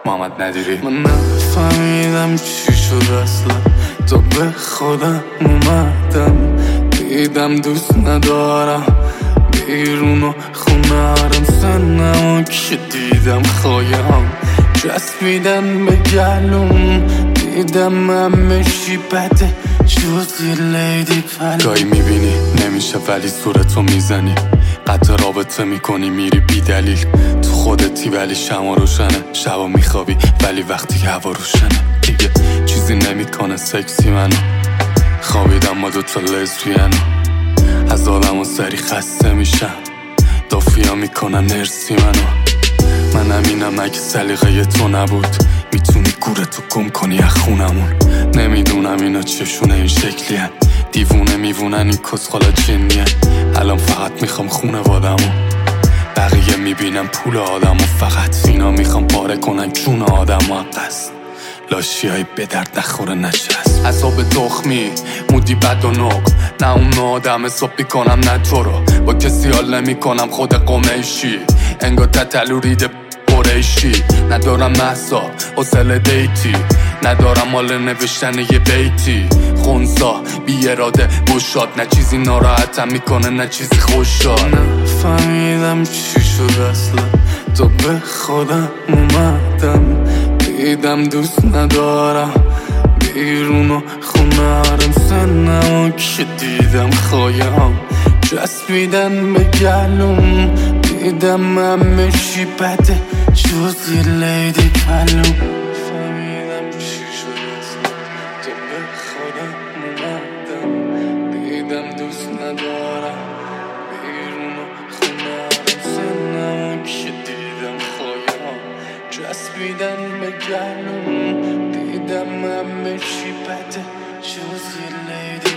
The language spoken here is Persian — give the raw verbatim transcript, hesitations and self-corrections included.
محمد ندیری. من نفهمیدم چی شد اصلا، تو به خودم اومدم دیدم دوست ندارم بیرون خونه رم سنم که دیدم خوایم چسبیدن به گلوم دیدم همه چی بده جز لیدی پلو. گاهی میبینی نمیشه ولی صورتو میزنی، قطع رابطه میکنی میری بی دلیل، تو خودتی ولی شما روشنه، شبا میخوابی ولی وقتی هوا روشنه دیگه چیزی نمیکنه سکسی منو، خوابیدم با دوتا لزبیانو، از آدم و سری خسته میشم دافیا میکنن نرسی منو. من همینم اگه سلیقه تو نبود میتونی گورتو گم کنی از خونمون. نمیدونم اینا چشونه این شکلی هن، دیوونه میوونن این کسخالا جنیه. الان فقط میخوام خونه وادمو، بقیه میبینم پول آدمو، فقط اینا میخوام پاره کنن چون آدمو قصد لاشی های به درد نخوره نشست. حساب تخمی مودی بد و نق، نه اون آدم حساب میکنم نه تو رو، با کسی حال نمیکنم خود قمیشی انگار تتلو ریده قریشی. ندارم محصا حوصله دیتی، ندارم مال نوشتن یه بیتی، خونسا بی اراده گشاد، نه چیزی ناراحتم میکنه نه چیزی خوشاد. نفهمیدم چی شد اصلا، تو به خودم اومدم دیدم دوست ندارم بیرون خونه رم سنم که دیدم خوایم چسبیدن به گلوم دیدم همه چی بده جز لیدی پلو. فهمیدم چی شد اصلا، تو به خودم اومدم دیدم دوست ندارم بیرون خونه رم سنم که دیدم خوایم چسبیدن به گلوم دیدم همه چی بده جز لیدی